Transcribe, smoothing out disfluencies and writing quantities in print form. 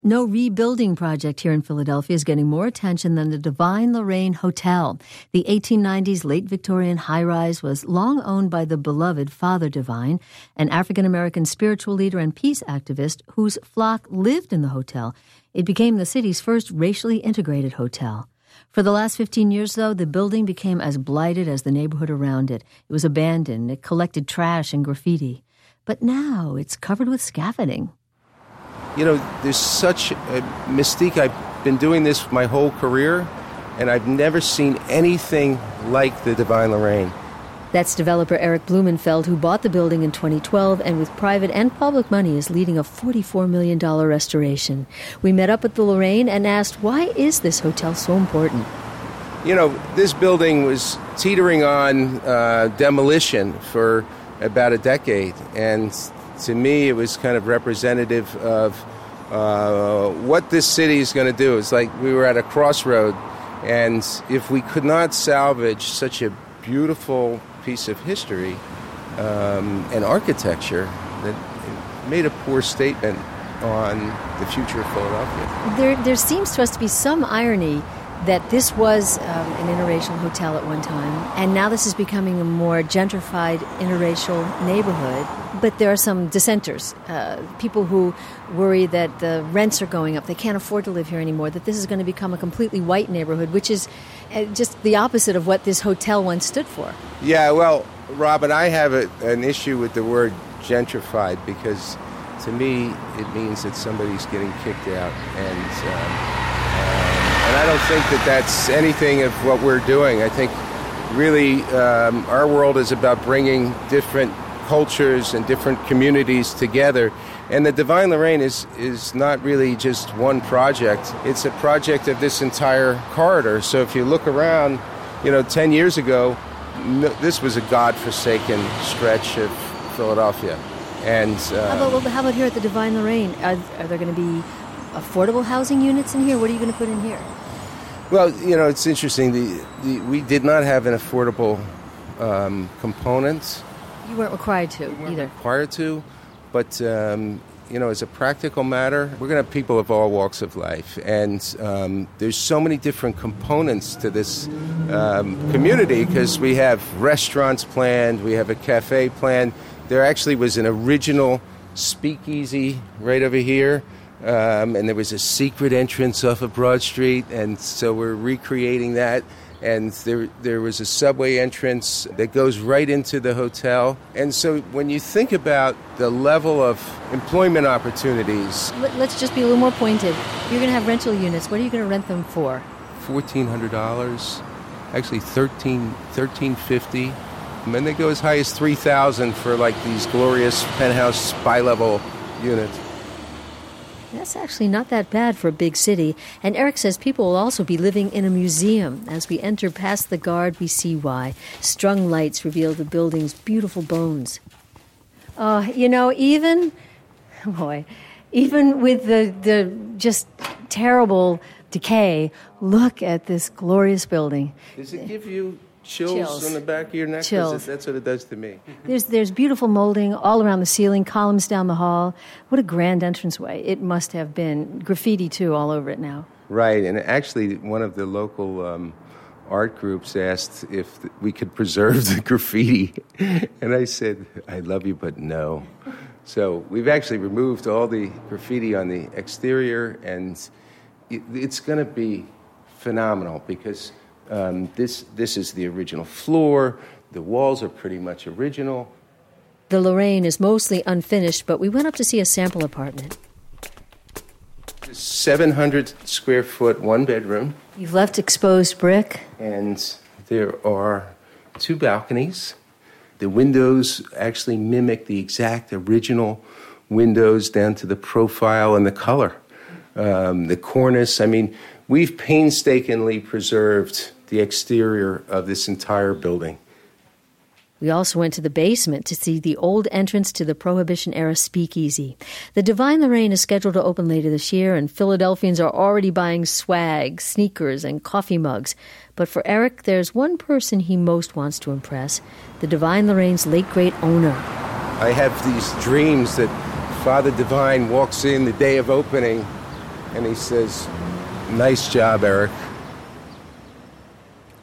No rebuilding project here in Philadelphia is getting more attention than the Divine Lorraine Hotel. The 1890s late Victorian high-rise was long owned by the beloved Father Divine, an African-American spiritual leader and peace activist whose flock lived in the hotel. It became the city's first racially integrated hotel. For the last 15 years, though, the building became as blighted as the neighborhood around it. It was abandoned. It collected trash and graffiti. But now it's covered with scaffolding. You know, there's such a mystique. I've been doing this my whole career, and I've never seen anything like the Divine Lorraine. That's developer Eric Blumenfeld, who bought the building in 2012 and with private and public money is leading a $44 million restoration. We met up at the Lorraine and asked, why is this hotel so important? You know, this building was teetering on demolition for about a decade, and to me, it was kind of representative of what this city is going to do. It's like we were at a crossroad, and if we could not salvage such a beautiful piece of history and architecture, that it made a poor statement on the future of Philadelphia. There seems to us to be some irony that this was an interracial hotel at one time, and now this is becoming a more gentrified interracial neighborhood. But there are some dissenters, people who worry that the rents are going up, they can't afford to live here anymore, that this is going to become a completely white neighborhood, which is just the opposite of what this hotel once stood for. Yeah, well, Robin, I have an issue with the word gentrified, because to me it means that somebody's getting kicked out, and I don't think that that's anything of what we're doing. I think really our world is about bringing different cultures and different communities together. And the Divine Lorraine is not really just one project. It's a project of this entire corridor. So if you look around, 10 years ago, this was a godforsaken stretch of Philadelphia. And how about here at the Divine Lorraine? Are there going to be affordable housing units in here? What are you going to put in here? Well, it's interesting. We did not have an affordable component. You weren't required to either. Required to, but as a practical matter, we're going to have people of all walks of life, and there's so many different components to this community, because we have restaurants planned, we have a cafe planned. There actually was an original speakeasy right over here. And there was a secret entrance off of Broad Street, and so we're recreating that. And there was a subway entrance that goes right into the hotel. And so when you think about the level of employment opportunities... Let's just be a little more pointed. You're going to have rental units. What are you going to rent them for? $1,400. Actually, $1,350. And then they go as high as $3,000 for like these glorious penthouse spy-level units. That's actually not that bad for a big city. And Eric says people will also be living in a museum. As we enter past the guard, we see why. Strung lights reveal the building's beautiful bones. Even with the just terrible decay, look at this glorious building. Does it give you chills on the back of your neck? Chills. That's what it does to me. There's beautiful molding all around the ceiling, columns down the hall. What a grand entranceway. It must have been. Graffiti, too, all over it now. Right, and actually one of the local art groups asked if we could preserve the graffiti. And I said, I love you, but no. So we've actually removed all the graffiti on the exterior, and it's going to be phenomenal, because... This is the original floor. The walls are pretty much original. The Lorraine is mostly unfinished, but we went up to see a sample apartment. 700 square foot, one bedroom. You've left exposed brick. And there are 2 balconies. The windows actually mimic the exact original windows down to the profile and the color. The cornice, we've painstakingly preserved the exterior of this entire building. We also went to the basement to see the old entrance to the Prohibition-era speakeasy. The Divine Lorraine is scheduled to open later this year, and Philadelphians are already buying swag, sneakers, and coffee mugs. But for Eric, there's one person he most wants to impress, the Divine Lorraine's late great owner. I have these dreams that Father Divine walks in the day of opening and he says, "Nice job, Eric."